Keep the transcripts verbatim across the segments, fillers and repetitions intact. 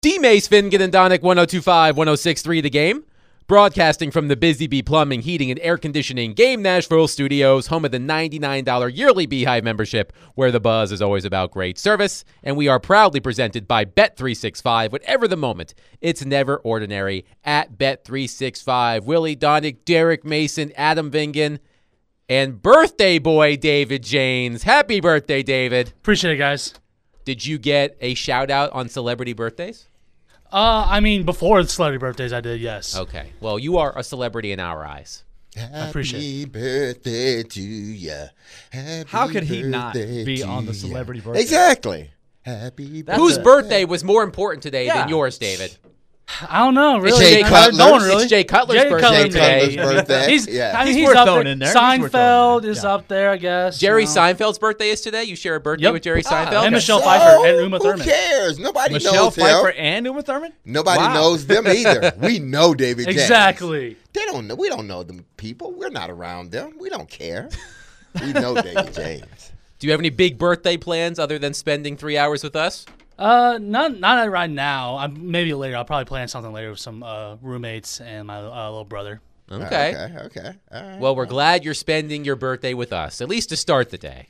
D-Mace, Finnegan, and Donick, one oh two point five, one oh six point three The Game. Broadcasting from the Busy Bee Plumbing, Heating, and Air Conditioning Game Nashville Studios, home of the ninety-nine dollars yearly Beehive membership, where the buzz is always about great service. And we are proudly presented by Bet three sixty-five. Whatever the moment, it's never ordinary at Bet three sixty-five. Willie, Donick, Derek Mason, Adam Vingan, and birthday boy David Janes. Happy birthday, David. Appreciate it, guys. Did you get a shout-out on celebrity birthdays? Uh, I mean, before the celebrity birthdays, I did, yes. Okay. Well, you are a celebrity in our eyes. Happy I appreciate it. birthday to ya. Happy How could he not birthday be to on the ya. celebrity birthday? Exactly. Happy That's Whose a- birthday was more important today Yeah. than yours, David? I don't know, really. Jay I- Cutler's. No one really. It's Jay Cutler's Jay birthday Cutler today. Jay Cutler's birthday. He's, Yeah. I mean, He's he's, worth up throwing there. in there. He's worth throwing Seinfeld in there. is Yeah. up there, I guess. Jerry you know. Seinfeld's birthday is today. You share a birthday Yep. with Jerry Seinfeld? And okay. Michelle So, Pfeiffer and Uma Thurman. Who cares? Nobody Michelle knows Pfeiffer him. and Uma Thurman? Nobody Wow. knows them either. We know David James. Exactly. They don't know. We don't know them people. We're not around them. We don't care. We know David James. Do you have any big birthday plans other than spending three hours with us? Uh, not not right now. I, maybe later. I'll probably plan something later with some uh, roommates and my uh, little brother. Okay. Okay. Okay. All right. Well, we're glad you're spending your birthday with us, at least to start the day.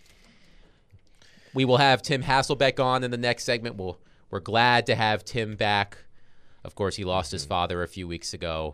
We will have Tim Hasselbeck on in the next segment. We'll, we're glad to have Tim back. Of course, he lost his father a few weeks ago.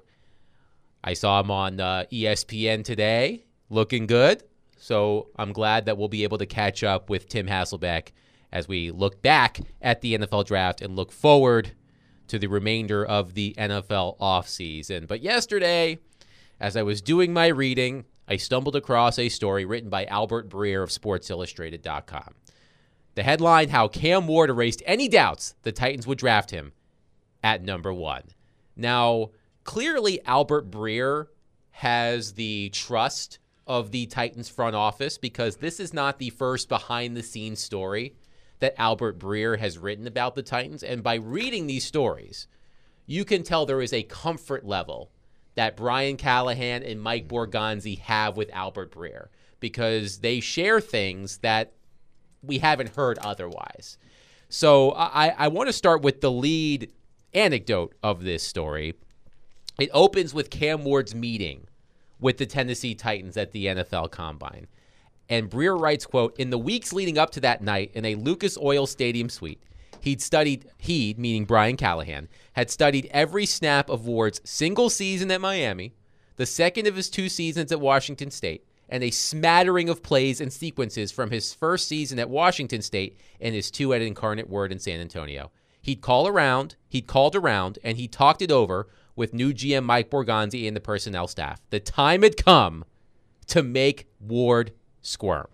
I saw him on uh, E S P N today, looking good. So I'm glad that we'll be able to catch up with Tim Hasselbeck as we look back at the N F L draft and look forward to the remainder of the N F L offseason. But yesterday, as I was doing my reading, I stumbled across a story written by Albert Breer of Sports Illustrated dot com. The headline, how Cam Ward erased any doubts the Titans would draft him at number one. Now, clearly Albert Breer has the trust of the Titans front office, because this is not the first behind-the-scenes story that Albert Breer has written about the Titans. And by reading these stories, you can tell there is a comfort level that Brian Callahan and Mike Borgonzi have with Albert Breer, because they share things that we haven't heard otherwise. So I, I want to start with the lead anecdote of this story. It opens with Cam Ward's meeting with the Tennessee Titans at the N F L Combine. And Breer writes, quote, in the weeks leading up to that night in a Lucas Oil Stadium suite, he'd studied, he, meaning Brian Callahan, had studied every snap of Ward's single season at Miami, the second of his two seasons at Washington State, and a smattering of plays and sequences from his first season at Washington State and his two at Incarnate Word in San Antonio. He'd call around, he'd called around, and he talked it over with new G M Mike Borgonzi and the personnel staff. The time had come to make Ward squirm.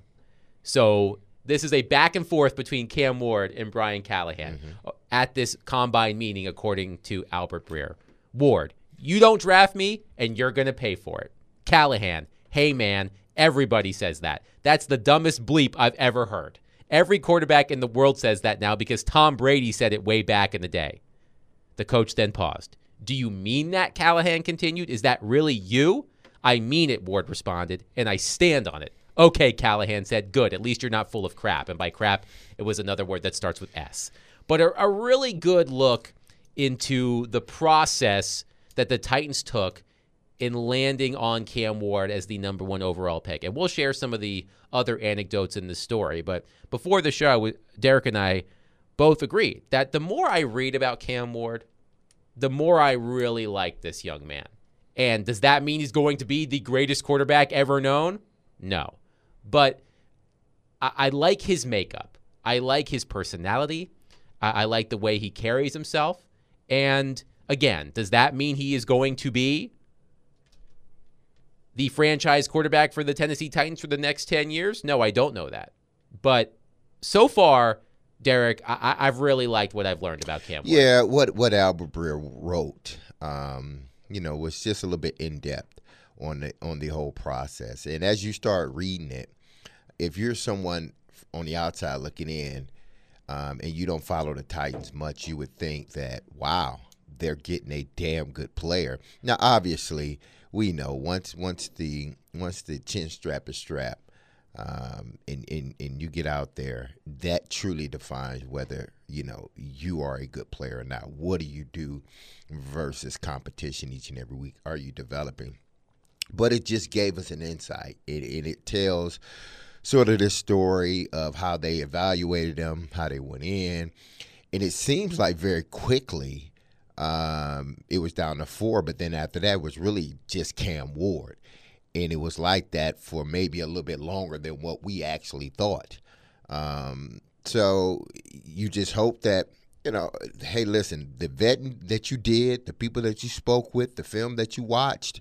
So this is a back and forth between Cam Ward and Brian Callahan mm-hmm. at this combine meeting, according to Albert Breer. Ward, you don't draft me, and you're going to pay for it. Callahan, hey, man, everybody says that. That's the dumbest bleep I've ever heard. Every quarterback in the world says that now because Tom Brady said it way back in the day. The coach then paused. Do you mean that, Callahan continued? Is that really you? I mean it, Ward responded, and I stand on it. Okay, Callahan said, good. At least you're not full of crap. And by crap, it was another word that starts with S. But a, a really good look into the process that the Titans took in landing on Cam Ward as the number one overall pick. And we'll share some of the other anecdotes in the story. But before the show, Derek and I both agreed that the more I read about Cam Ward, the more I really like this young man. And does that mean he's going to be the greatest quarterback ever known? No. But I, I like his makeup. I like his personality. I, I like the way he carries himself. And again, does that mean he is going to be the franchise quarterback for the Tennessee Titans for the next ten years? No, I don't know that. But so far, Derek, I, I've really liked what I've learned about Cam Ward. Yeah, what, what Albert Breer wrote, um, you know, was just a little bit in-depth on the on the whole process. And as you start reading it, if you're someone on the outside looking in um, and you don't follow the Titans much, you would think that, wow, they're getting a damn good player. Now, obviously, we know once once the once the chin strap is strapped, um, and, and, and you get out there, that truly defines whether, you know, you are a good player or not. What do you do versus competition each and every week? Are you developing? But it just gave us an insight. It, it, it tells sort of this story of how they evaluated them, how they went in. And it seems like very quickly um, it was down to four, but then after that it was really just Cam Ward. And it was like that for maybe a little bit longer than what we actually thought. Um, so you just hope that, you know, hey, listen, the vetting that you did, the people that you spoke with, the film that you watched,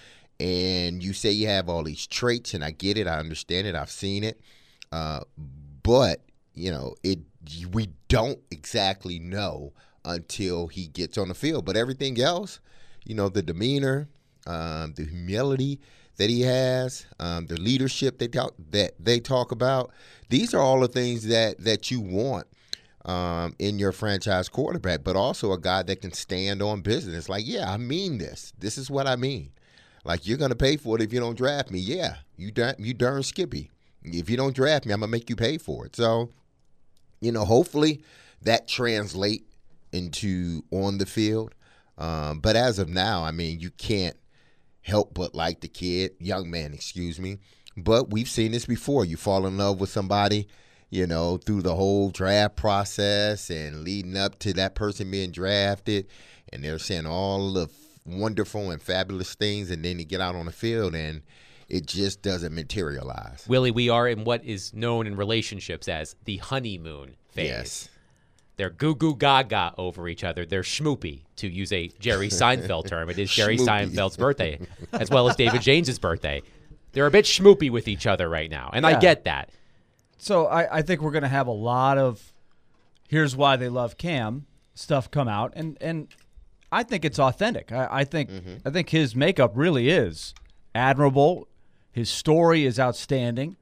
and you say you have all these traits, and I get it, I understand it, I've seen it, uh, but, you know, it we don't exactly know until he gets on the field. But everything else, you know, the demeanor, um, the humility that he has, um, the leadership they talk, that they talk about, these are all the things that, that you want um, in your franchise quarterback, but also a guy that can stand on business. Like, yeah, I mean this. This is what I mean. Like, you're going to pay for it if you don't draft me. Yeah, you, you darn Skippy. If you don't draft me, I'm going to make you pay for it. So, you know, hopefully that translate into on the field. Um, but as of now, I mean, you can't help but like the kid, young man, excuse me. But we've seen this before. You fall in love with somebody, you know, through the whole draft process and leading up to that person being drafted, and they're saying all the wonderful and fabulous things, and then you get out on the field and it just doesn't materialize. Willie, we are in what is known in relationships as the honeymoon phase. Yes. They're goo-goo gaga over each other. They're schmoopy, to use a Jerry Seinfeld term. It is Jerry Schmoopy. Seinfeld's birthday, as well as David James' birthday. They're a bit schmoopy with each other right now, and Yeah. I get that. So I, I think we're going to have a lot of here's why they love Cam stuff come out, and, and I think it's authentic. I, I think Mm-hmm. I think his makeup really is admirable. His story is outstanding.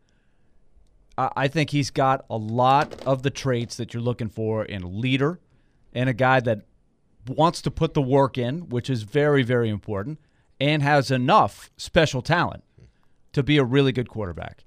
I, I think he's got a lot of the traits that you're looking for in a leader and a guy that wants to put the work in, which is very, very important, and has enough special talent to be a really good quarterback.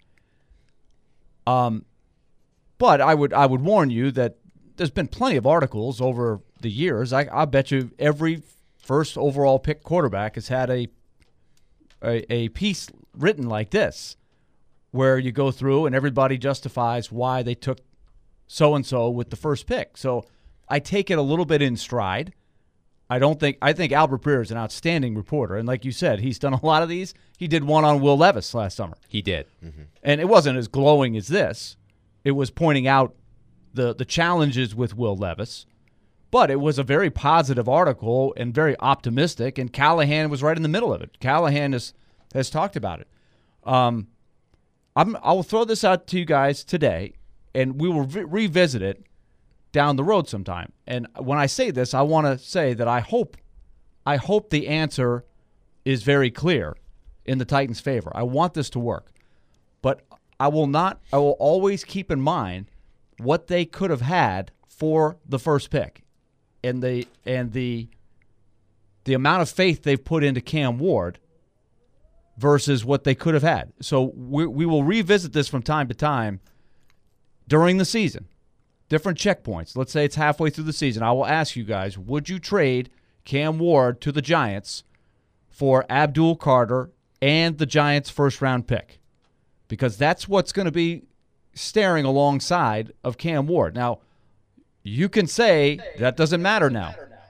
Um, but I would I would warn you that there's been plenty of articles over the years. I I bet you every first overall pick quarterback has had a a, a piece written like this, where you go through and everybody justifies why they took so and so with the first pick. So I take it a little bit in stride. I don't think I think Albert Breer is an outstanding reporter, and like you said, he's done a lot of these. He did one on Will Levis last summer. He did. Mm-hmm. And it wasn't as glowing as this. It was pointing out the the challenges with Will Levis, but it was a very positive article and very optimistic, and Callahan was right in the middle of it. Callahan has, has talked about it. Um, I'm, I will throw this out to you guys today, and we will re- revisit it down the road sometime. And when I say this, I want to say that I hope I hope the answer is very clear in the Titans' favor. I want this to work. But I will not I will always keep in mind what they could have had for the first pick and the and the the amount of faith they've put into Cam Ward versus what they could have had. So we we will revisit this from time to time during the season. Different checkpoints. Let's say it's halfway through the season. I will ask you guys, would you trade Cam Ward to the Giants for Abdul Carter and the Giants' first-round pick? Because that's what's going to be staring alongside of Cam Ward. Now, you can say that doesn't matter now.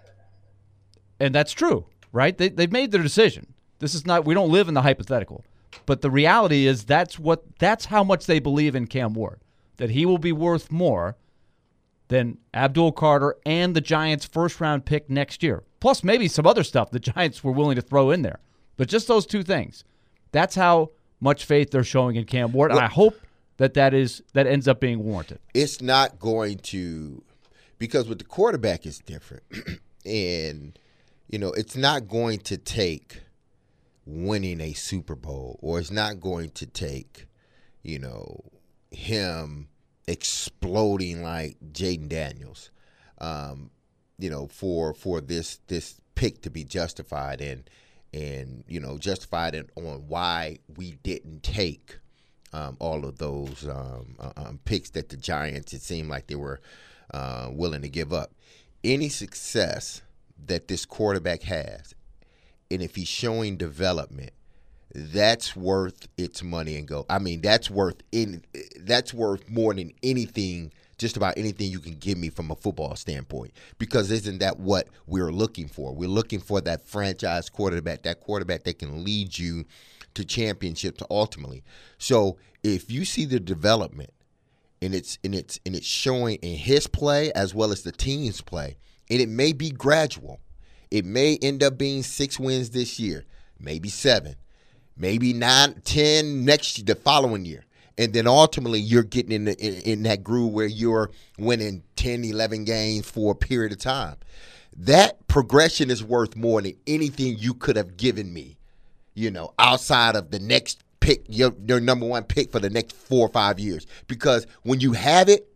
And that's true, right? They, they've made their decision. This is not, we don't live in the hypothetical. But the reality is that's what that's how much they believe in Cam Ward, that he will be worth more than Abdul Carter and the Giants' first-round pick next year. Plus maybe some other stuff the Giants were willing to throw in there. But just those two things. That's how much faith they're showing in Cam Ward, and I hope that that is that ends up being warranted. It's not going to, because with the quarterback it's different. And, you know, it's not going to take winning a Super Bowl, or it's not going to take, you know, him exploding like Jaden Daniels, um, you know, for for this this pick to be justified and and you know justified in, on why we didn't take um, all of those um, uh, um, picks that the Giants, it seemed like they were uh, willing to give up. Any success that this quarterback has, and if he's showing development, that's worth its money and go. I mean, that's worth in that's worth more than anything, just about anything you can give me from a football standpoint. Because isn't that what we're looking for? We're looking for that franchise quarterback, that quarterback that can lead you to championships ultimately. So if you see the development and it's and it's and it's showing in his play as well as the team's play, and it may be gradual. It may end up being six wins this year, maybe seven. Maybe nine, ten next the following year. And then ultimately you're getting in, the, in in that groove where you're winning ten, eleven games for a period of time. That progression is worth more than anything you could have given me, you know, outside of the next pick, your, your number one pick for the next four or five years. Because when you have it,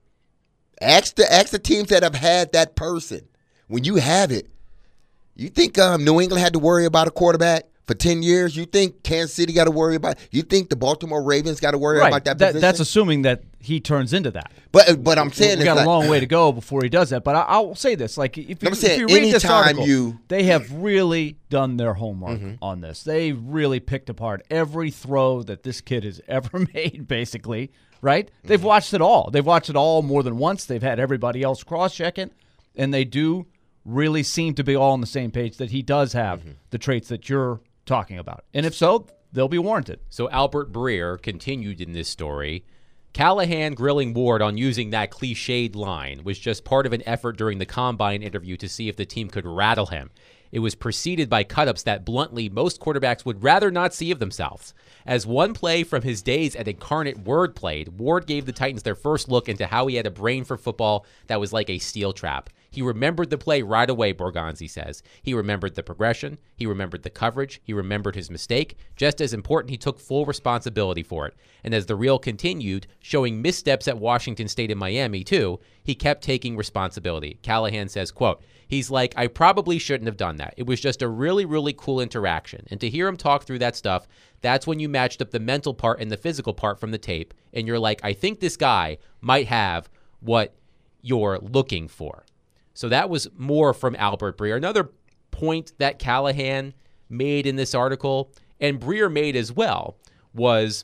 ask the, ask the teams that have had that person. When you have it, you think um, New England had to worry about a quarterback for ten years? You think Kansas City got to worry about – you think the Baltimore Ravens got to worry right. about that, that position? That's assuming that he turns into that. But but I'm saying we it's got like, a long way to go before he does that. But I, I'll say this: like if you, I'm saying if you read this anytime article, you- they have really done their homework Mm-hmm. on this. They really picked apart every throw that this kid has ever made. Basically, right? Mm-hmm. They've watched it all. They've watched it all more than once. They've had everybody else cross-check it, and they do really seem to be all on the same page that he does have Mm-hmm. the traits that you're talking about. And if so, they'll be warranted. So Albert Breer continued in this story. Callahan grilling Ward on using that cliched line was just part of an effort during the Combine interview to see if the team could rattle him. It was preceded by cut-ups that bluntly most quarterbacks would rather not see of themselves. As one play from his days at Incarnate Word played, Ward gave the Titans their first look into how he had a brain for football that was like a steel trap. He remembered the play right away, Borgonzi says. He remembered the progression. He remembered the coverage. He remembered his mistake. Just as important, he took full responsibility for it. And as the reel continued, showing missteps at Washington State and Miami, too, he kept taking responsibility. Callahan says, quote, he's like, I probably shouldn't have done that. It was just a really, really cool interaction. And to hear him talk through that stuff, that's when you matched up the mental part and the physical part from the tape. And you're like, I think this guy might have what you're looking for. So that was more from Albert Breer. Another point that Callahan made in this article, and Breer made as well, was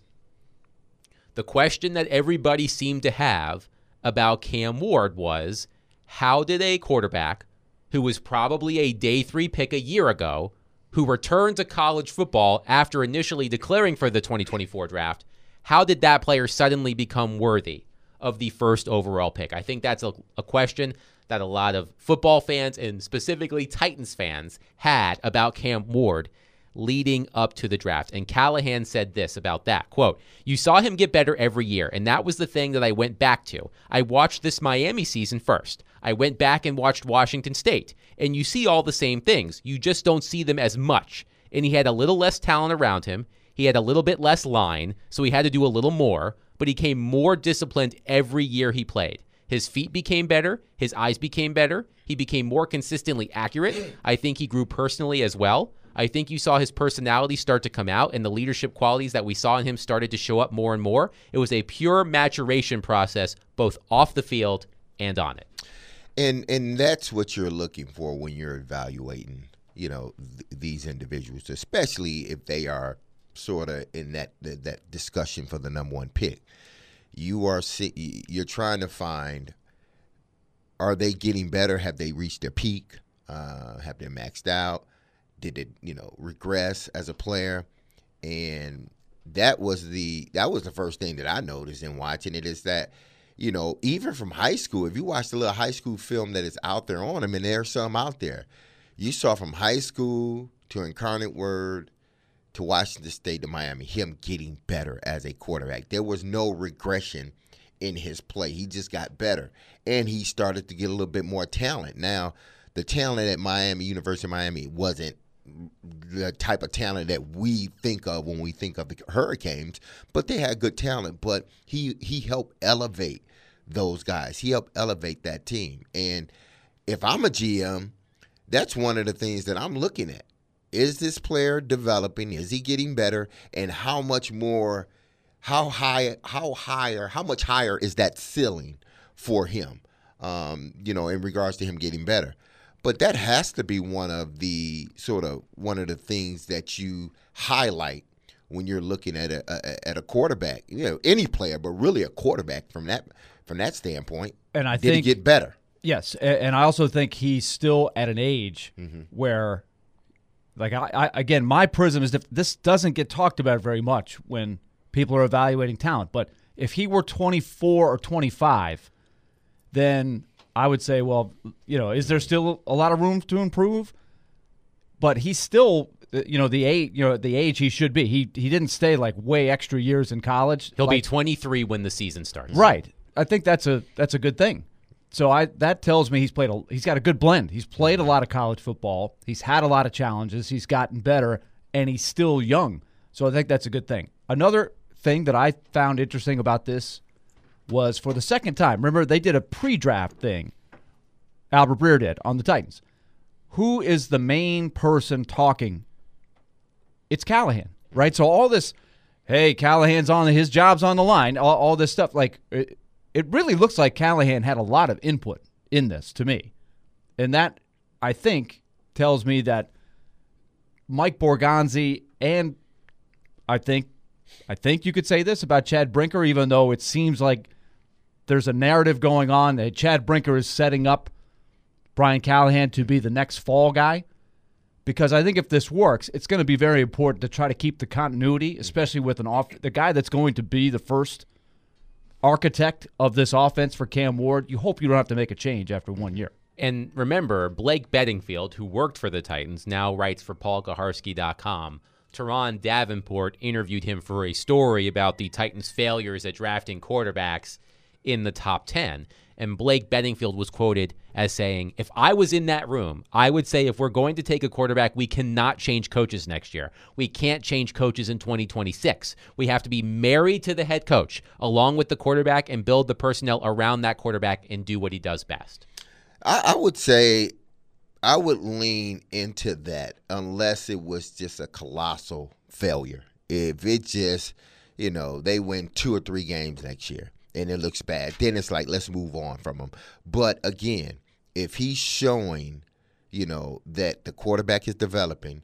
the question that everybody seemed to have about Cam Ward was, how did a quarterback who was probably a day three pick a year ago, who returned to college football after initially declaring for the twenty twenty-four draft, how did that player suddenly become worthy of the first overall pick? I think that's a, a question that a lot of football fans and specifically Titans fans had about Cam Ward leading up to the draft. And Callahan said this about that, quote, you saw him get better every year, and that was the thing that I went back to. I watched this Miami season first. I went back and watched Washington State, and you see all the same things. You just don't see them as much. And he had a little less talent around him. He had a little bit less line, so he had to do a little more, but he became more disciplined every year he played. His feet became better. His eyes became better. He became more consistently accurate. I think he grew personally as well. I think you saw his personality start to come out, and the leadership qualities that we saw in him started to show up more and more. It was a pure maturation process, both off the field and on it. And and that's what you're looking for when you're evaluating, you know, th- these individuals, especially if they are sort of in that, that that discussion for the number one pick. You are you're trying to find, are they getting better? Have they reached their peak? Uh, have they maxed out? Did it, you know, regress as a player? And that was the that was the first thing that I noticed in watching it, is that, you know, even from high school, if you watch the little high school film that is out there on him, and there's some out there, you saw from high school to Incarnate Word to Washington State to Miami, him getting better as a quarterback. There was no regression in his play. He just got better, and he started to get a little bit more talent. Now, the talent at Miami, University of Miami, wasn't the type of talent that we think of when we think of the Hurricanes, but they had good talent. But he he helped elevate those guys. He helped elevate that team. And if I'm a G M, that's one of the things that I'm looking at. Is this player developing? Is he getting better? And how much more how high, how higher, how much higher is that ceiling for him? Um, you know, in regards to him getting better. But that has to be one of the sort of one of the things that you highlight when you're looking at a, a at a quarterback. You know, any player, but really a quarterback from that from that standpoint. And I did think he get better? Yes, a- and I also think he's still at an age Mm-hmm. where, like, I, I again, my prism is that this doesn't get talked about very much when people are evaluating talent. But if he were twenty-four or twenty-five, then I would say, well, you know, is there still a lot of room to improve? But he's still, you know, the age, you know, the age he should be. He he didn't stay like way extra years in college. He'll like, be twenty-three when the season starts. Right. I think that's a that's a good thing. So I that tells me he's played a he's got a good blend. He's played a lot of college football. He's had a lot of challenges. He's gotten better, and he's still young. So I think that's a good thing. Another thing that I found interesting about this was for the second time. Remember, they did a pre-draft thing. Albert Breer did on the Titans. Who is the main person talking? It's Callahan, right? So all this, hey, Callahan's on, his job's on the line, all, all this stuff. Like, it, it really looks like Callahan had a lot of input in this to me. And that, I think, tells me that Mike Borgonzi and I think I think you could say this about Chad Brinker, even though it seems like there's a narrative going on that Chad Brinker is setting up Brian Callahan to be the next fall guy. Because I think if this works, it's going to be very important to try to keep the continuity, especially with an off the guy that's going to be the first architect of this offense for Cam Ward. You hope you don't have to make a change after one year. And remember, Blake Bedingfield, who worked for the Titans, now writes for Paul Kaharski dot com. Teron Davenport interviewed him for a story about the Titans' failures at drafting quarterbacks in the top ten. And Blake Bedingfield was quoted as saying, if I was in that room, I would say if we're going to take a quarterback, we cannot change coaches next year. We can't change coaches in twenty twenty-six. We have to be married to the head coach along with the quarterback and build the personnel around that quarterback and do what he does best. I, I would say I would lean into that unless it was just a colossal failure. If it just, you know, they win two or three games next year and it looks bad, then it's like, let's move on from them. But again, if he's showing, you know, that the quarterback is developing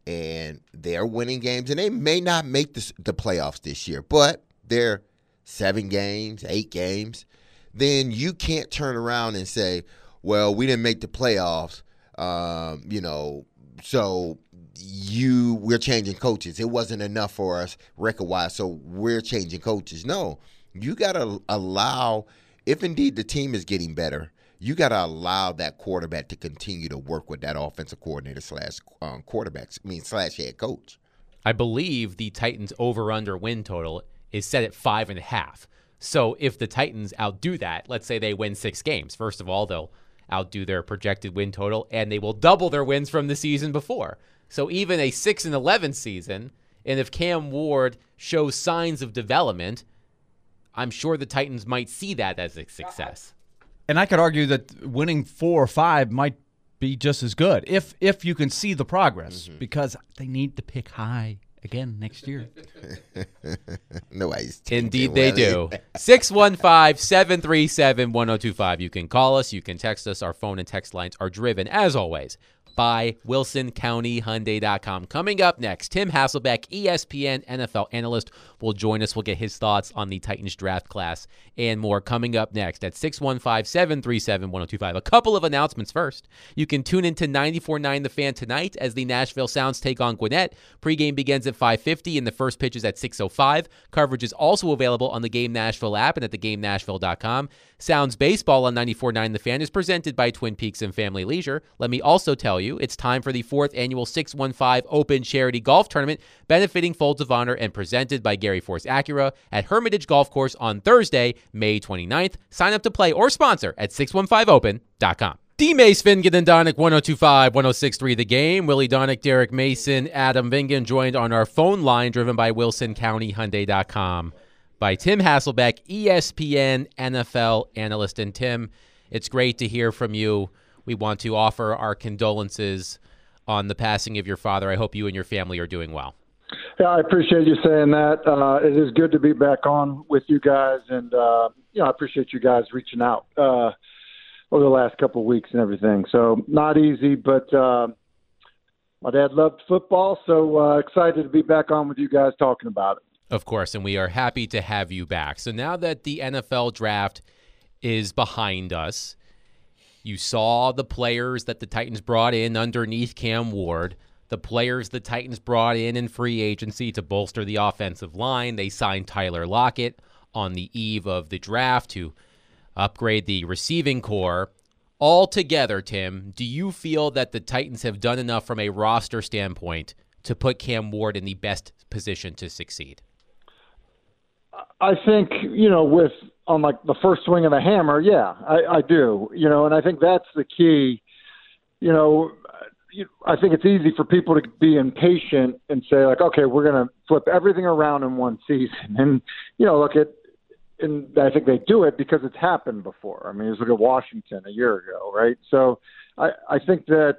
and they're winning games, and they may not make the, the playoffs this year, but they're seven games, eight games, then you can't turn around and say, well, we didn't make the playoffs. Um, you know, so you we're changing coaches. It wasn't enough for us record-wise, so we're changing coaches. No, you got to allow, if indeed the team is getting better, you got to allow that quarterback to continue to work with that offensive coordinator slash um, quarterback, I mean slash head coach. I believe the Titans' over-under win total is set at five and a half. So if the Titans outdo that, let's say they win six games, first of all, they'll outdo their projected win total, and they will double their wins from the season before. So even a six and eleven season, and if Cam Ward shows signs of development, I'm sure the Titans might see that as a success. And I could argue that winning four or five might be just as good if if you can see the progress, mm-hmm. because they need to pick high again next year. Nobody's Indeed they do. six one five, seven three seven, one oh two five. You can call us. You can text us. Our phone and text lines are driven, as always, by Wilson County Hyundai dot com. Coming up next, Tim Hasselbeck, E S P N N F L analyst, will join us. We'll get his thoughts on the Titans draft class and more coming up next at six one five, seven three seven, one oh two five. A couple of announcements first. You can tune into ninety-four point nine The Fan tonight as the Nashville Sounds take on Gwinnett. Pregame begins at five fifty and the first pitch is at six oh five. Coverage is also available on the Game Nashville app and at the game nashville dot com. Sounds Baseball on ninety-four point nine The Fan is presented by Twin Peaks and Family Leisure. Let me also tell you, it's time for the fourth annual six one five Open Charity Golf Tournament benefiting Folds of Honor and presented by Gary Force Acura at Hermitage Golf Course on Thursday, May twenty-ninth. Sign up to play or sponsor at six one five open dot com. D. Mace, Vingan, and Donick, one oh two five, one oh six point three The Game. Willie Donick, Derek Mason, Adam Vingan, joined on our phone line, driven by Wilson County Hyundai dot com, by Tim Hasselbeck, E S P N N F L analyst. And Tim, it's great to hear from you. We want to offer our condolences on the passing of your father. I hope you and your family are doing well. Yeah, I appreciate you saying that. Uh, it is good to be back on with you guys, and uh, you know, I appreciate you guys reaching out uh, over the last couple of weeks and everything. So not easy, but uh, my dad loved football, so uh, excited to be back on with you guys talking about it. Of course, and we are happy to have you back. So now that the N F L draft is behind us, you saw the players that the Titans brought in underneath Cam Ward, the players the Titans brought in in free agency to bolster the offensive line. They signed Tyler Lockett on the eve of the draft to upgrade the receiving core. All together, Tim, do you feel that the Titans have done enough from a roster standpoint to put Cam Ward in the best position to succeed? I think, you know, with on like the first swing of the hammer, yeah, I, I do. You know, and I think that's the key. You know, you, I think it's easy for people to be impatient and say, like, okay, we're going to flip everything around in one season. And, you know, look at, and I think they do it because it's happened before. I mean, just look at Washington a year ago, right? So I, I think that,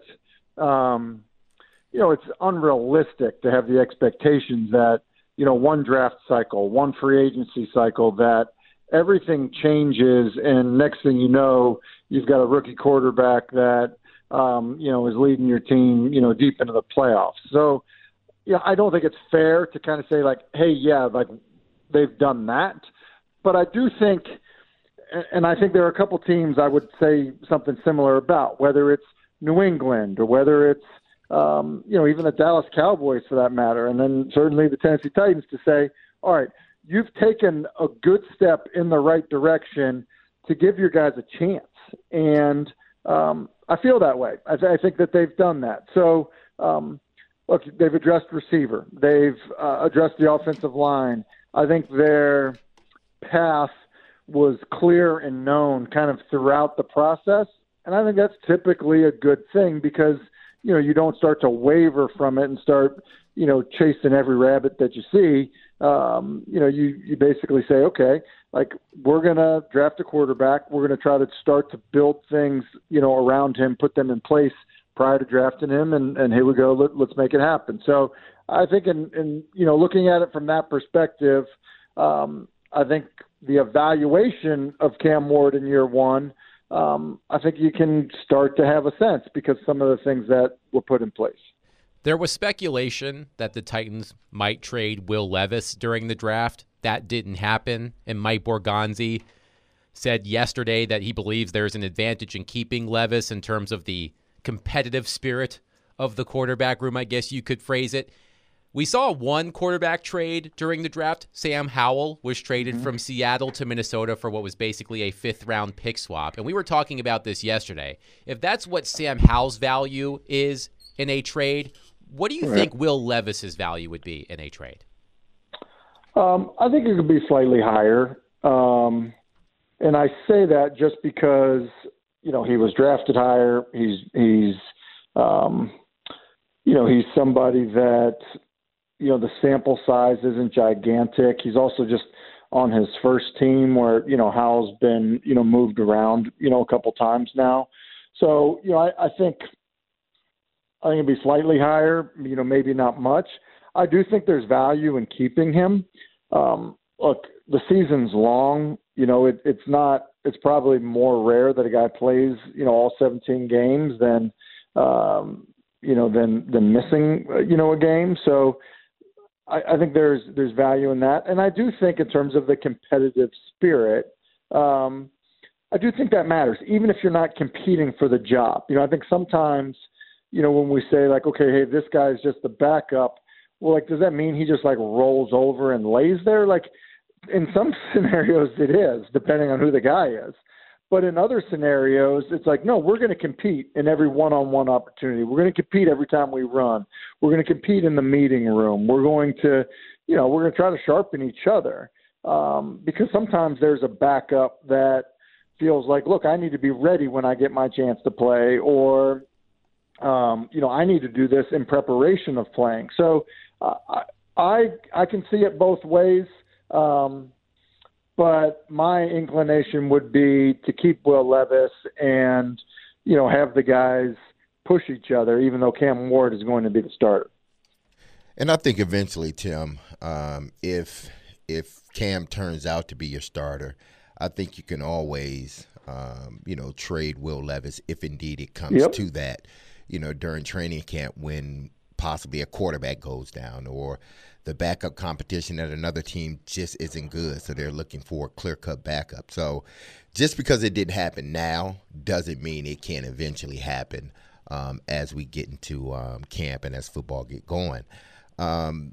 um, you know, it's unrealistic to have the expectations that, you know, one draft cycle, one free agency cycle, that everything changes, and next thing you know, you've got a rookie quarterback that, um, you know, is leading your team, you know, deep into the playoffs. So, yeah, I don't think it's fair to kind of say, like, hey, yeah, like, they've done that. But I do think, and I think there are a couple teams I would say something similar about, whether it's New England or whether it's, um, you know, even the Dallas Cowboys for that matter, and then certainly the Tennessee Titans, to say, all right, you've taken a good step in the right direction to give your guys a chance. And um, I feel that way. I, th- I think that they've done that. So, um, look, they've addressed receiver. They've uh, addressed the offensive line. I think their path was clear and known kind of throughout the process. And I think that's typically a good thing because, you know, you don't start to waver from it and start, you know, chasing every rabbit that you see. Um, you know, you, you basically say, okay, like, we're going to draft a quarterback. We're going to try to start to build things, you know, around him, put them in place prior to drafting him. And, and here we go. Let, let's make it happen. So I think in, in, you know, looking at it from that perspective, um, I think the evaluation of Cam Ward in year one, um, I think you can start to have a sense because some of the things that were put in place. There was speculation that the Titans might trade Will Levis during the draft. That didn't happen, and Mike Borgonzi said yesterday that he believes there's an advantage in keeping Levis in terms of the competitive spirit of the quarterback room, I guess you could phrase it. We saw one quarterback trade during the draft. Sam Howell was traded mm-hmm. from Seattle to Minnesota for what was basically a fifth-round pick swap, and we were talking about this yesterday. If that's what Sam Howell's value is in a trade, what do you right. think Will Levis's value would be in a trade? Um, I think it could be slightly higher. Um, and I say that just because, you know, he was drafted higher. He's, he's, um, you know, he's somebody that, you know, the sample size isn't gigantic. He's also just on his first team where, you know, Howell's been, you know, moved around, you know, a couple times now. So, you know, I, I think, I think it'd be slightly higher, you know, maybe not much. I do think there's value in keeping him. Um, look, the season's long. You know, it, it's not. It's probably more rare that a guy plays, you know, all seventeen games than, um, you know, than than missing, uh, you know, a game. So I, I think there's there's value in that, and I do think in terms of the competitive spirit, um, I do think that matters, even if you're not competing for the job. You know, I think sometimes, you know, when we say like, okay, hey, this guy's just the backup. Well, like, does that mean he just like rolls over and lays there? Like, in some scenarios it is, depending on who the guy is. But in other scenarios, it's like, no, we're going to compete in every one-on-one opportunity. We're going to compete every time we run. We're going to compete in the meeting room. We're going to, you know, we're going to try to sharpen each other. Um, because sometimes there's a backup that feels like, look, I need to be ready when I get my chance to play, or, um, you know, I need to do this in preparation of playing. So uh, I I can see it both ways, um, but my inclination would be to keep Will Levis and, you know, have the guys push each other, even though Cam Ward is going to be the starter. And I think eventually, Tim, um, if if Cam turns out to be your starter, I think you can always, um, you know, trade Will Levis if indeed it comes Yep. to that, you know, during training camp when possibly a quarterback goes down or the backup competition at another team just isn't good, so they're looking for a clear-cut backup. So just because it didn't happen now doesn't mean it can't eventually happen um, as we get into um, camp and as football get going. Um,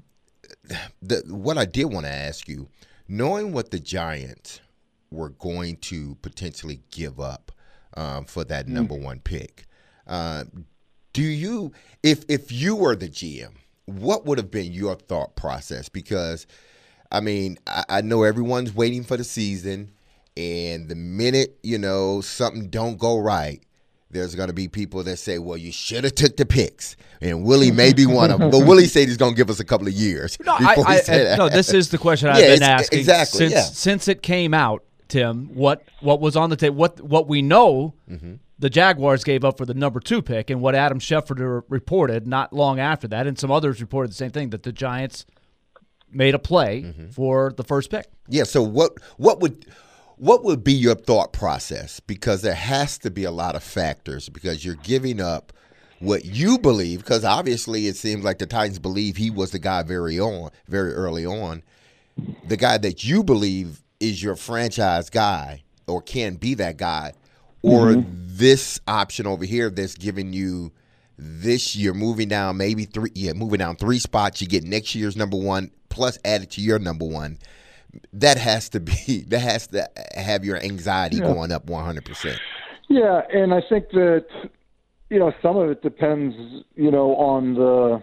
the, what I did want to ask you, knowing what the Giants were going to potentially give up um, for that mm. number one pick, uh, do you, if if you were the G M, what would have been your thought process? Because, I mean, I, I know everyone's waiting for the season, and the minute, you know, something don't go right, there's going to be people that say, well, you should have took the picks. And Willie may be one of them. But Willie said he's going to give us a couple of years no, before I, he I, said I, that. No, this is the question I've yeah, been asking exactly, since, yeah. since it came out, Tim. What what was on the table? What, what we know mm-hmm. the Jaguars gave up for the number two pick, and what Adam Schefter reported not long after that, and some others reported the same thing, that the Giants made a play mm-hmm. for the first pick. Yeah, so what what would what would be your thought process? Because there has to be a lot of factors, because you're giving up what you believe, because obviously it seems like the Titans believe he was the guy very on, very early on, the guy that you believe is your franchise guy or can be that guy, or mm-hmm. this option over here that's giving you this year, moving down maybe three, yeah, moving down three spots, you get next year's number one plus added to your number one. That has to be, that has to have your anxiety yeah. going up one hundred percent. Yeah, and I think that, you know, some of it depends, you know, on the,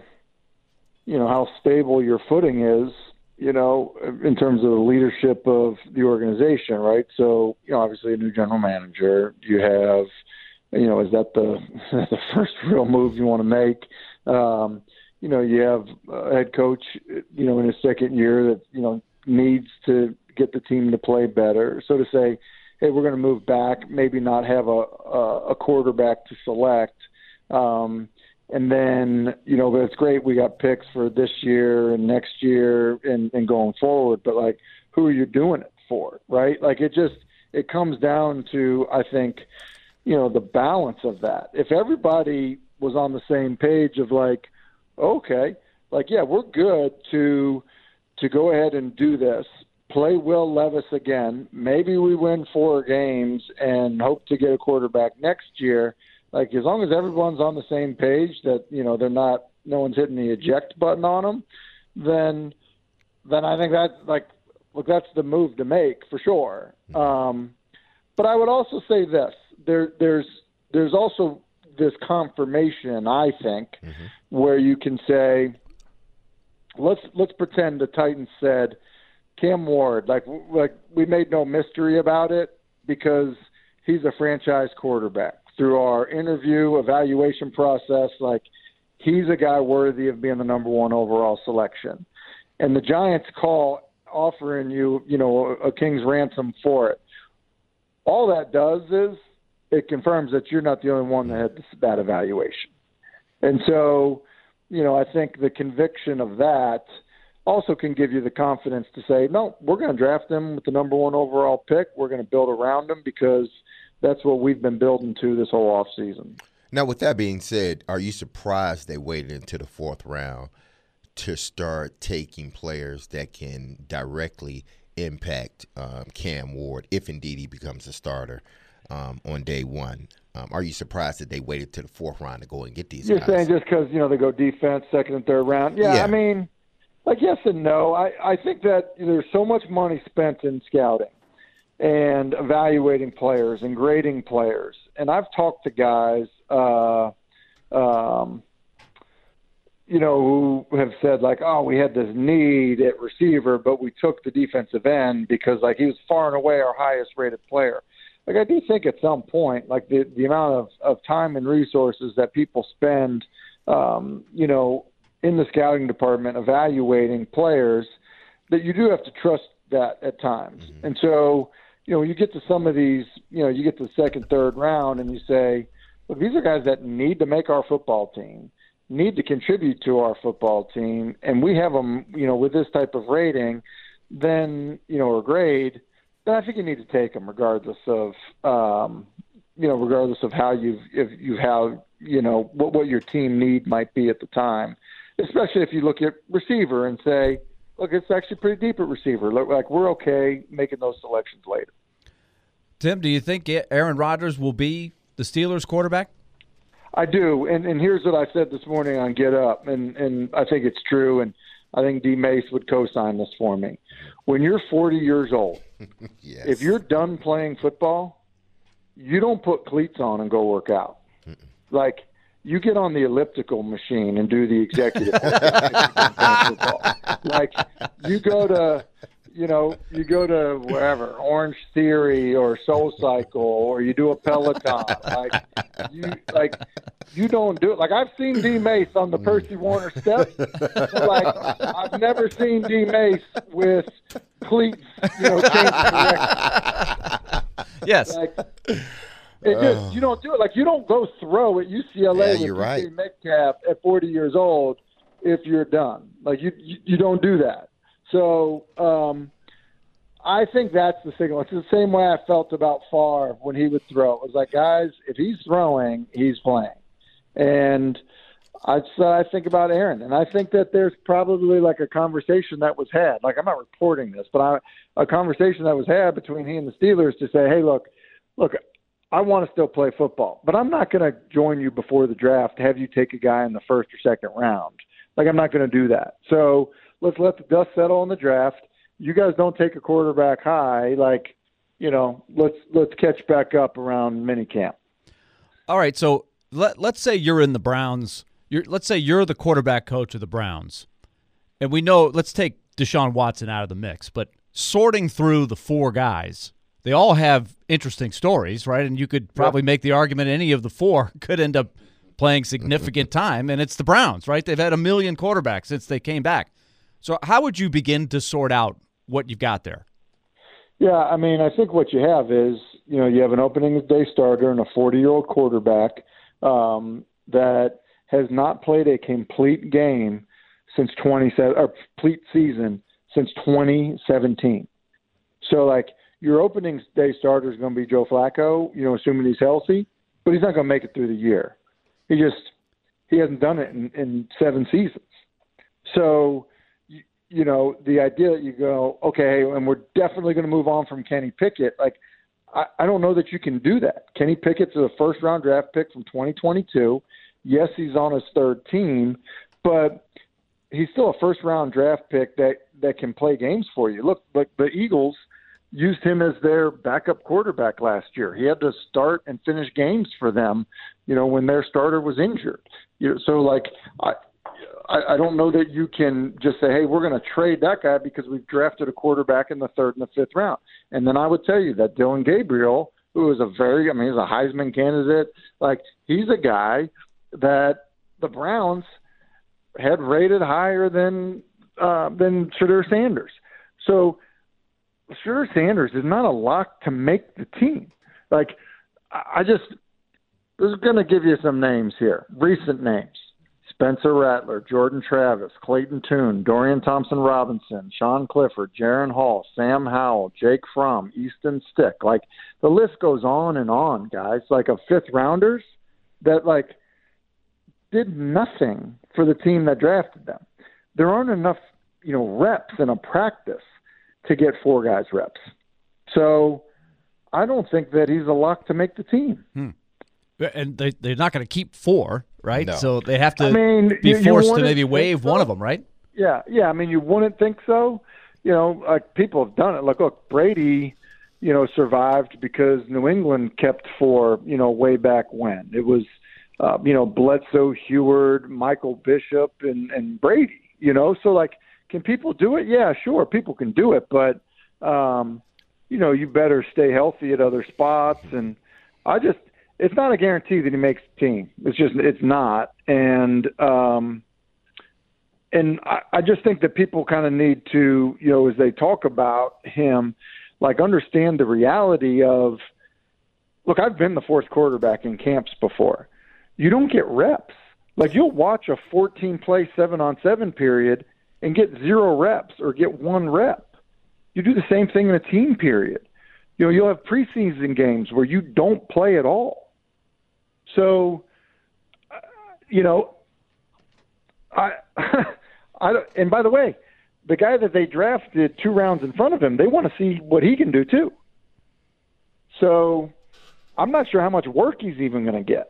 you know, how stable your footing is, you know, in terms of the leadership of the organization, right? So, you know, obviously a new general manager, you have, you know, is that the the first real move you want to make? Um, you know, you have a head coach, you know, in his second year that, you know, needs to get the team to play better. So to say, hey, we're going to move back, maybe not have a, a, a quarterback to select. Um, and then, you know, but it's great we got picks for this year and next year and, and going forward. But, like, who are you doing it for, right? Like, it just it comes down to, I think, you know, the balance of that. If everybody was on the same page of, like, okay, like, yeah, we're good to to go ahead and do this, play Will Levis again, maybe we win four games and hope to get a quarterback next year. Like, as long as everyone's on the same page that, you know, they're not, no one's hitting the eject button on them, then, then I think that, like, look, that's the move to make for sure. Um, but I would also say this, there, there's, there's also this confirmation, I think, mm-hmm. where you can say, let's, let's pretend the Titans said, Cam Ward, like, like we made no mystery about it because he's a franchise quarterback. Through our interview evaluation process, like, he's a guy worthy of being the number one overall selection. And the Giants call offering you, you know, a king's ransom for it. All that does is it confirms that you're not the only one that had that evaluation. And so, you know, I think the conviction of that also can give you the confidence to say, no, we're going to draft him with the number one overall pick. We're going to build around him because that's what we've been building to this whole offseason. Now, with that being said, are you surprised they waited until the fourth round to start taking players that can directly impact um, Cam Ward, if indeed he becomes a starter um, on day one? Um, are you surprised that they waited to the fourth round to go and get these You're guys? You're saying just because, you know, they go defense, second and third round? Yeah, yeah. I mean, like, yes and no. I, I think that there's so much money spent in scouting and evaluating players and grading players. And I've talked to guys, uh, um, you know, who have said, like, oh, we had this need at receiver, but we took the defensive end because, like, he was far and away our highest rated player. Like, I do think at some point, like, the, the amount of, of time and resources that people spend, um, you know, in the scouting department evaluating players, that you do have to trust that at times. Mm-hmm. And so, you know, you get to some of these, you know, you get to the second, third round and you say, look, these are guys that need to make our football team. need to contribute to our football team, and we have them, you know, with this type of rating, then, you know, or grade, then I think you need to take them regardless of, um, you know, regardless of how you've, if you have, you know, what, what your team need might be at the time, especially if you look at receiver and say, look, it's actually pretty deep at receiver. Look, like we're okay making those selections later. Tim, do you think Aaron Rodgers will be the Steelers quarterback? I do, and and here's what I said this morning on Get Up, and, and I think it's true, and I think D. Mace would co-sign this for me. When you're forty years old, yes. if you're done playing football, you don't put cleats on and go work out. Mm-mm. Like, you get on the elliptical machine and do the executive. Like, you go to, you know, you go to wherever, Orange Theory or Soul Cycle, or you do a Peloton. Like, you like, you don't do it. Like, I've seen D. Mace on the Percy Warner steps. But like, I've never seen D. Mace with cleats, you know, change direction. Yes. Like, it just, you don't do it. Like, you don't go throw at U C L A Yeah, with you're right. D K Metcalf at forty years old if you're done. Like, you, you, you don't do that. So um, I think that's the signal. It's the same way I felt about Favre when he would throw. It was like, guys, if he's throwing, he's playing. And I, so I think about Aaron, and I think that there's probably like a conversation that was had. Like, I'm not reporting this, but I, a conversation that was had between he and the Steelers to say, hey, look, look, I want to still play football, but I'm not going to join you before the draft, have you take a guy in the first or second round. Like, I'm not going to do that. So let's let the dust settle on the draft. You guys don't take a quarterback high. Like, you know, let's let's catch back up around minicamp. All right, so let, let's say you're in the Browns. You're, let's say you're the quarterback coach of the Browns. And we know, let's take Deshaun Watson out of the mix, but sorting through the four guys, they all have interesting stories, right? And you could probably make the argument any of the four could end up playing significant time, and it's the Browns, right? They've had a million quarterbacks since they came back. So how would you begin to sort out what you've got there? Yeah, I mean, I think what you have is, you know, you have an opening day starter and a forty-year-old quarterback um, that has not played a complete game since twenty or complete season since twenty seventeen. So, like, your opening day starter is going to be Joe Flacco, you know, assuming he's healthy, but he's not going to make it through the year. He just he hasn't done it in, in seven seasons. So, you, you know, the idea that you go, okay, and we're definitely going to move on from Kenny Pickett, like, I, I don't know that you can do that. Kenny Pickett's a first-round draft pick from twenty twenty-two. Yes, he's on his third team, but he's still a first-round draft pick that, that can play games for you. Look, like the Eagles used him as their backup quarterback last year. He had to start and finish games for them, you know, when their starter was injured. You know, so, like, I, I, I don't know that you can just say, hey, we're going to trade that guy because we've drafted a quarterback in the third and the fifth round. And then I would tell you that Dylan Gabriel, who is a very, I mean, he's a Heisman candidate. Like, he's a guy that the Browns had rated higher than uh, than Shedeur Sanders. So Shedeur Sanders is not a lock to make the team. Like, I just was going to give you some names here, recent names. Spencer Rattler, Jordan Travis, Clayton Tune, Dorian Thompson-Robinson, Sean Clifford, Jaron Hall, Sam Howell, Jake Fromm, Easton Stick. Like, the list goes on and on, guys. Like, of fifth-rounders that, like, did nothing for the team that drafted them. There aren't enough, you know, reps in a practice to get four guys reps. So I don't think that he's a lock to make the team. Hmm. And they, they're not going to keep four, right? No. So they have to I mean, be you, forced you to maybe think waive so? one of them, right? Yeah, yeah. I mean, you wouldn't think so. You know, like, people have done it. Like, look, Brady, you know, survived because New England kept four, you know, way back when. It was, uh, you know, Bledsoe, Heward, Michael Bishop, and, and Brady, you know. So, like, can people do it? Yeah, sure, people can do it. But, um, you know, you better stay healthy at other spots. And I just – it's not a guarantee that he makes the team. It's just – it's not. And um, and I, I just think that people kind of need to, you know, as they talk about him, like, understand the reality of – look, I've been the fourth quarterback in camps before. You don't get reps. Like, you'll watch a fourteen-play seven-on-seven period and get zero reps or get one rep. You do the same thing in a team period. You know, you'll have preseason games where you don't play at all. So, uh, you know, I, I don't, and by the way, the guy that they drafted two rounds in front of him, they want to see what he can do too. So, I'm not sure how much work he's even going to get.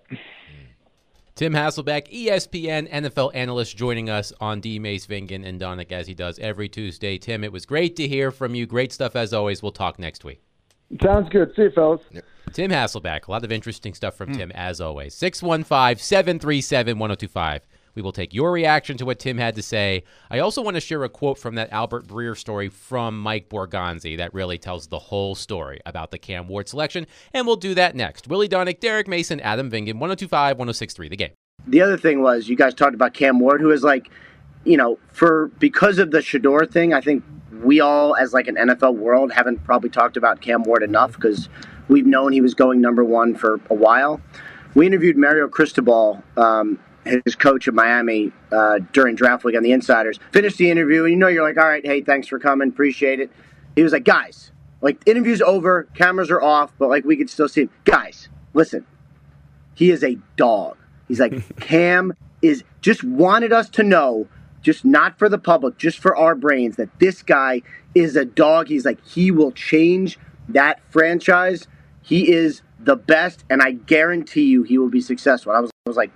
Tim Hasselbeck, E S P N N F L analyst, joining us on D. Mace, Vingan, and Donick as he does every Tuesday. Tim, it was great to hear from you. Great stuff as always. We'll talk next week. Sounds good. See you, fellas. Yep. Tim Hasselbeck, a lot of interesting stuff from mm. Tim as always. six one five, seven three seven, one oh two five. We will take your reaction to what Tim had to say. I also want to share a quote from that Albert Breer story from Mike Borgonzi that really tells the whole story about the Cam Ward selection, and we'll do that next. Willie Donick, Derek Mason, Adam Vingan, one oh two five, one oh six three, The Game. The other thing was, you guys talked about Cam Ward, who is like, you know, for because of the Shedeur thing, I think we all, as like an N F L world, haven't probably talked about Cam Ward enough because we've known he was going number one for a while. We interviewed Mario Cristobal, um, his coach of Miami, uh, during draft week on the Insiders. Finished the interview, and you know, you're like, all right, hey, thanks for coming, appreciate it. He was like, guys, like, interview's over, cameras are off, but like we could still see him. Guys, listen, he is a dog. He's like, Cam is just wanted us to know, just not for the public, just for our brains, that this guy is a dog. He's like, he will change that franchise. He is the best, and I guarantee you he will be successful. I was, I was like,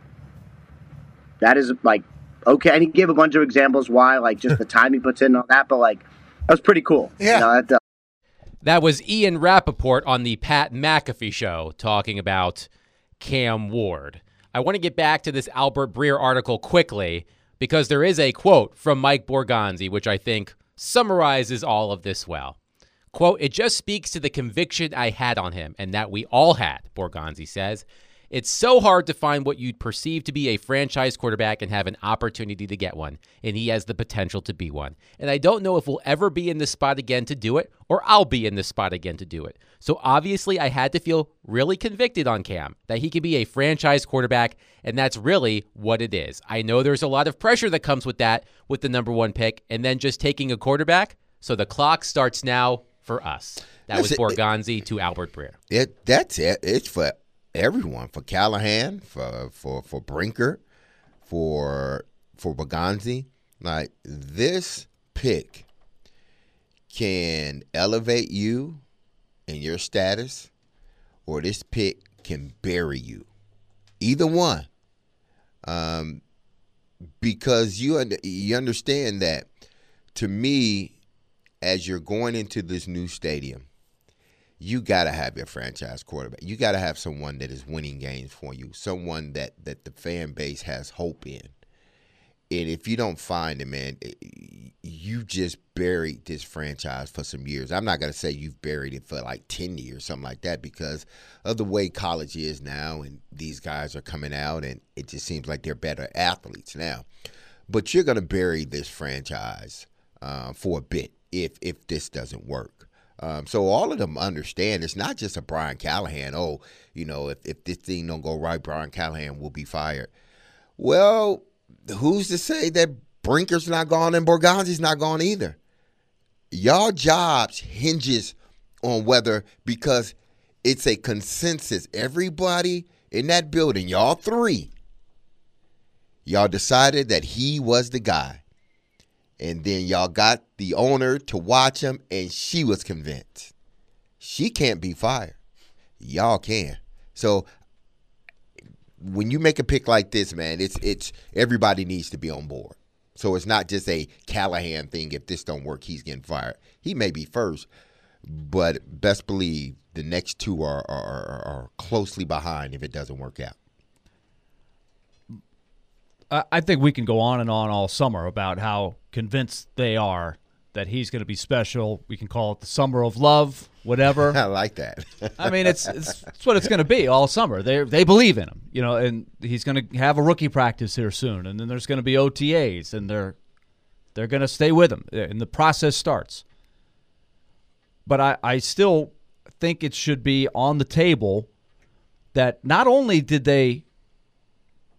that is like, okay. And he gave a bunch of examples why, like just the time he puts in and all that, but like, that was pretty cool. Yeah. You know, that, uh, that was Ian Rappaport on the Pat McAfee show talking about Cam Ward. I want to get back to this Albert Breer article quickly because there is a quote from Mike Borgonzi, which I think summarizes all of this well. Quote, "It just speaks to the conviction I had on him and that we all had," Borgonzi says. "It's so hard to find what you'd perceive to be a franchise quarterback and have an opportunity to get one, and he has the potential to be one. And I don't know if we'll ever be in this spot again to do it, or I'll be in this spot again to do it. So obviously I had to feel really convicted on Cam, that he could be a franchise quarterback, and that's really what it is. I know there's a lot of pressure that comes with that, with the number one pick, and then just taking a quarterback. So the clock starts now for us." That That's was it. Borgonzi to Albert Breer. It that's it. It's for everyone, for Callahan, for for for Brinker, for for Borgonzi. Like, this pick can elevate you in your status, or this pick can bury you. Either one, um, because you under, you understand that. To me, as you're going into this new stadium, you got to have your franchise quarterback. You got to have someone that is winning games for you, someone that, that the fan base has hope in. And if you don't find it, man, you just buried this franchise for some years. I'm not going to say you've buried it for like ten years, something like that, because of the way college is now, and these guys are coming out, and it just seems like they're better athletes now. But you're going to bury this franchise uh, for a bit if if this doesn't work. Um, so all of them understand it's not just a Brian Callahan. Oh, you know, if, if this thing don't go right, Brian Callahan will be fired. Well, who's to say that Brinker's not gone and Borgonzi's not gone either? Y'all jobs hinges on whether, because it's a consensus. Everybody in that building, y'all three, y'all decided that he was the guy. And then y'all got the owner to watch him, and she was convinced. She can't be fired. Y'all can. So when you make a pick like this, man, it's it's everybody needs to be on board. So it's not just a Callahan thing. If this don't work, he's getting fired. He may be first, but best believe the next two are are, are closely behind if it doesn't work out. I think we can go on and on all summer about how convinced they are that he's going to be special. We can call it the summer of love, whatever. I like that. I mean, it's, it's it's what it's going to be all summer. They they believe in him, you know, and he's going to have a rookie practice here soon, and then there's going to be O T As, and they're they're going to stay with him, and the process starts. But I, I still think it should be on the table that not only did they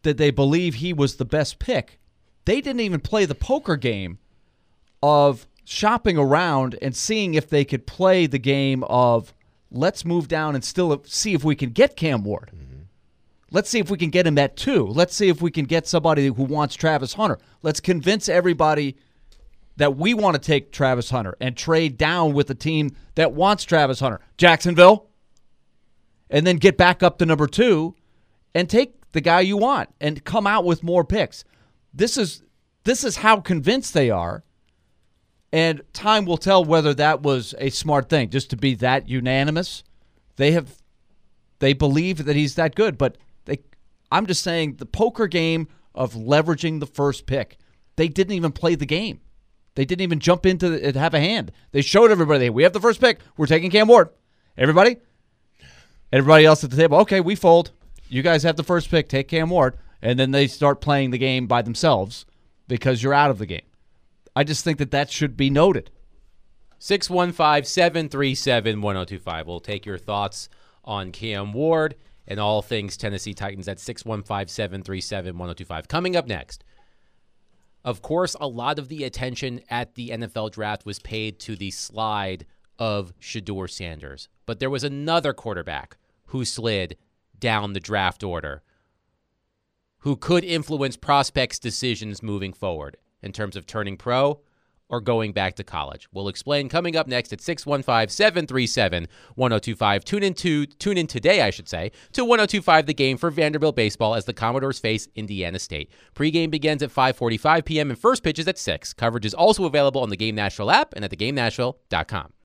that they believe he was the best pick, they didn't even play the poker game of shopping around and seeing if they could play the game of let's move down and still see if we can get Cam Ward. Mm-hmm. Let's see if we can get him at two. Let's see if we can get somebody who wants Travis Hunter. Let's convince everybody that we want to take Travis Hunter and trade down with the team that wants Travis Hunter. Jacksonville. And then get back up to number two and take the guy you want and come out with more picks. This is this is how convinced they are. And time will tell whether that was a smart thing, just to be that unanimous. They have, they believe that he's that good, but they. I'm just saying the poker game of leveraging the first pick. They didn't even play the game. They didn't even jump into it, have a hand. They showed everybody, we have the first pick. We're taking Cam Ward. Everybody, everybody else at the table. Okay, we fold. You guys have the first pick. Take Cam Ward, and then they start playing the game by themselves because you're out of the game. I just think that that should be noted. six one five, seven three seven, one oh two five. We'll take your thoughts on Cam Ward and all things Tennessee Titans at six one five, seven three seven, one oh two five. Coming up next, of course, a lot of the attention at the N F L draft was paid to the slide of Shedeur Sanders. But there was another quarterback who slid down the draft order who could influence prospects' decisions moving forward in terms of turning pro or going back to college. We'll explain coming up next at six one five, seven three seven, one oh two five. Tune in to tune in today, I should say, to one oh two five The Game for Vanderbilt baseball as the Commodores face Indiana State. Pregame begins at five forty-five p.m. and first pitch is at six. Coverage is also available on the Game Nashville app and at the game nashville dot com.